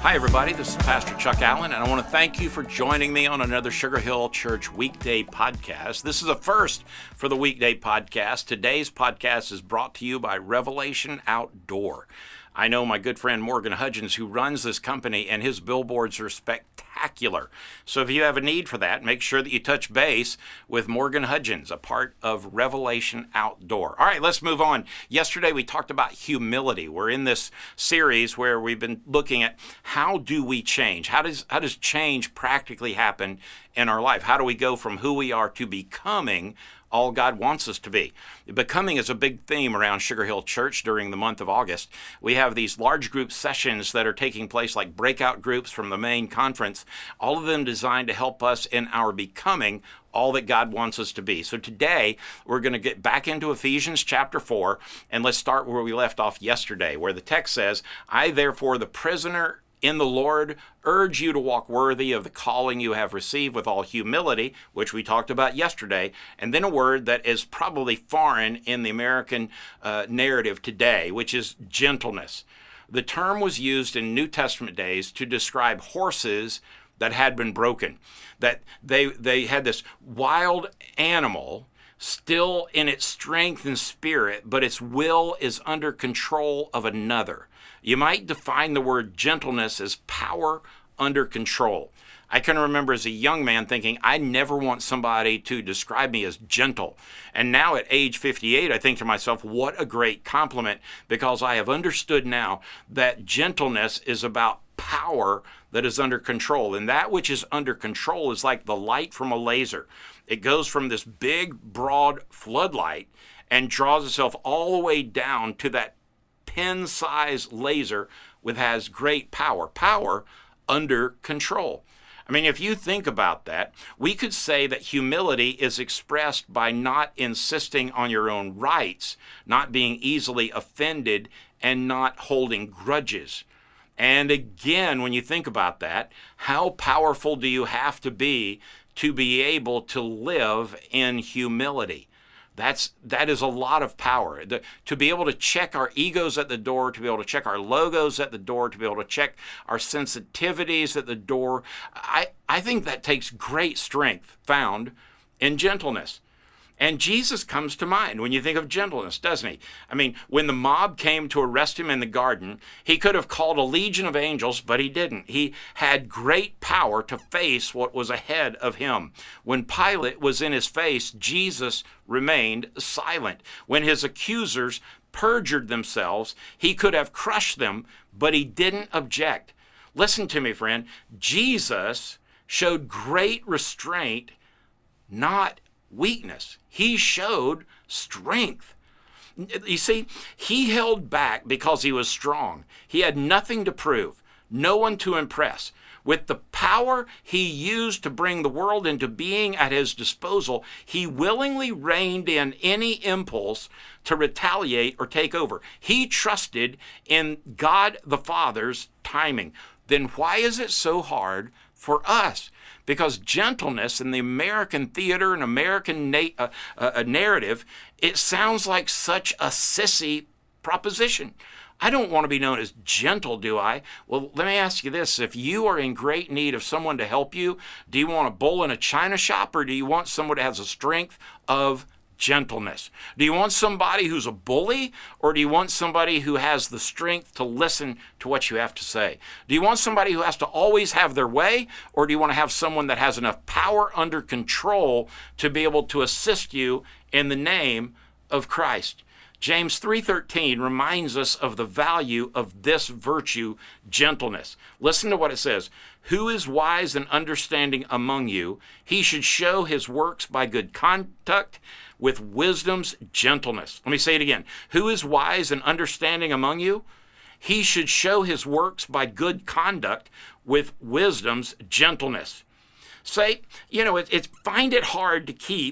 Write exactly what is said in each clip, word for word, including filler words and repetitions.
Hi, everybody. This is Pastor Chuck Allen, and I want to thank you for joining me on another Sugar Hill Church weekday podcast. This is a first for the weekday podcast. Today's podcast is brought to you by Revelation Outdoor. I know my good friend Morgan Hudgens, who runs this company, and his billboards are spectacular. So if you have a need for that, make sure that you touch base with Morgan Hudgens, a part of Revelation Outdoor. All right, let's move on. Yesterday we talked about humility. We're in this series where we've been looking at how do we change? How does how does change practically happen in our life? How do we go from who we are to becoming all God wants us to be? Becoming is a big theme around Sugar Hill Church during the month of August. We have these large group sessions that are taking place, like breakout groups from the main conference, all of them designed to help us in our becoming all that God wants us to be. So today, we're going to get back into Ephesians chapter four, and let's start where we left off yesterday, where the text says, I therefore, the prisoner in the Lord, urge you to walk worthy of the calling you have received with all humility, which we talked about yesterday, and then a word that is probably foreign in the American uh, narrative today, which is gentleness. The term was used in New Testament days to describe horses that had been broken, that they they had this wild animal still in its strength and spirit, but its will is under control of another. You might define the word gentleness as power under control. I can remember as a young man thinking, I never want somebody to describe me as gentle. And now at age fifty-eight, I think to myself, what a great compliment, because I have understood now that gentleness is about power that is under control. And that which is under control is like the light from a laser. It goes from this big, broad floodlight and draws itself all the way down to that pin-sized laser, which has great power. Power under control. I mean, if you think about that, we could say that humility is expressed by not insisting on your own rights, not being easily offended, and not holding grudges. And again, when you think about that, how powerful do you have to be to be able to live in humility? That's, that is a lot of power. The, to be able to check our egos at the door, to be able to check our logos at the door, to be able to check our sensitivities at the door, I, I think that takes great strength found in gentleness. And Jesus comes to mind when you think of gentleness, doesn't he? I mean, when the mob came to arrest him in the garden, he could have called a legion of angels, but he didn't. He had great power to face what was ahead of him. When Pilate was in his face, Jesus remained silent. When his accusers perjured themselves, he could have crushed them, but he didn't object. Listen to me, friend. Jesus showed great restraint, not weakness. He showed strength. You see, he held back because he was strong. He had nothing to prove, no one to impress. With the power he used to bring the world into being at his disposal, he willingly reined in any impulse to retaliate or take over. He trusted in God the Father's timing. Then why is it so hard for us? Because gentleness in the American theater and American na- uh, uh, narrative, it sounds like such a sissy proposition. I don't want to be known as gentle, do I? Well, let me ask you this. If you are in great need of someone to help you, do you want a bull in a china shop, or do you want someone that has a strength of gentleness? Do you want somebody who's a bully, or do you want somebody who has the strength to listen to what you have to say? Do you want somebody who has to always have their way, or do you want to have someone that has enough power under control to be able to assist you in the name of Christ? James three thirteen reminds us of the value of this virtue, gentleness. Listen to what it says. Who is wise and understanding among you? He should show his works by good conduct with wisdom's gentleness. Let me say it again. Who is wise and understanding among you? He should show his works by good conduct with wisdom's gentleness. Say, you know, it, it's find it hard to keep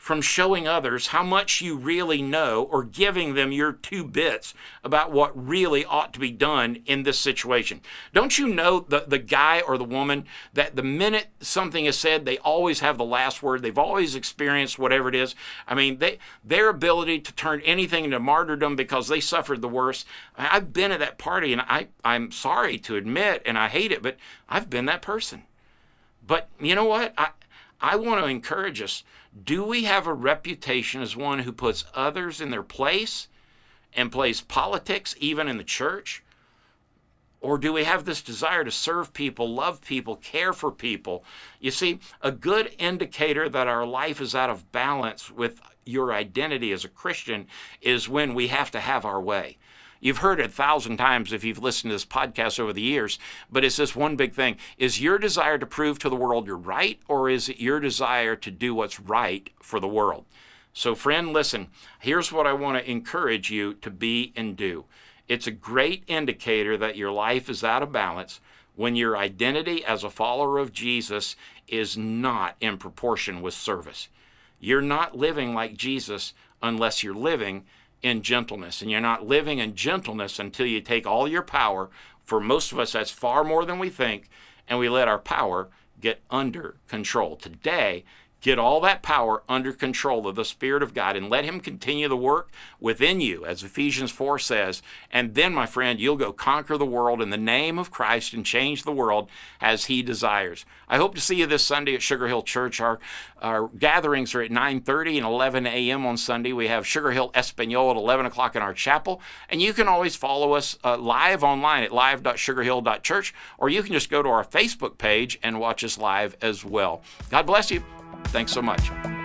from showing others how much you really know or giving them your two bits about what really ought to be done in this situation. Don't you know the, the guy or the woman that the minute something is said, they always have the last word. They've always experienced whatever it is. I mean, they their ability to turn anything into martyrdom because they suffered the worst. I've been at that party, and I, I'm sorry to admit, and I hate it, but I've been that person. But you know what? I, I want to encourage us. Do we have a reputation as one who puts others in their place and plays politics even in the church? Or do we have this desire to serve people, love people, care for people? You see, a good indicator that our life is out of balance with your identity as a Christian is when we have to have our way. You've heard it a thousand times if you've listened to this podcast over the years, but it's this one big thing. Is your desire to prove to the world you're right, or is it your desire to do what's right for the world? So friend, listen, here's what I want to encourage you to be and do. It's a great indicator that your life is out of balance when your identity as a follower of Jesus is not in proportion with service. You're not living like Jesus unless you're living in gentleness. And you're not living in gentleness until you take all your power. For most of us, that's far more than we think, and we let our power get under control. Today, get all that power under control of the Spirit of God and let Him continue the work within you, as Ephesians four says. And then, my friend, you'll go conquer the world in the name of Christ and change the world as He desires. I hope to see you this Sunday at Sugar Hill Church. Our, our gatherings are at nine thirty and eleven a.m. on Sunday. We have Sugar Hill Espanol at eleven o'clock in our chapel. And you can always follow us uh, live online at live dot sugar hill dot church, or you can just go to our Facebook page and watch us live as well. God bless you. Thanks so much.